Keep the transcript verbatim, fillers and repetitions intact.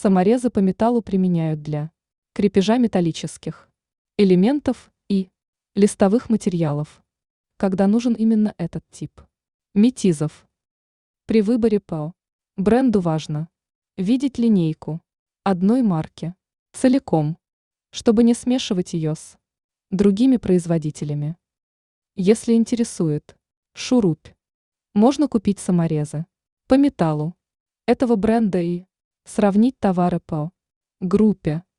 Саморезы по металлу применяют для крепежа металлических элементов и листовых материалов, когда нужен именно этот тип метизов. При выборе ПО бренду важно видеть линейку одной марки целиком, чтобы не смешивать ее с другими производителями. Если интересует шурупь, можно купить саморезы по металлу этого бренда и сравнить товары по группе.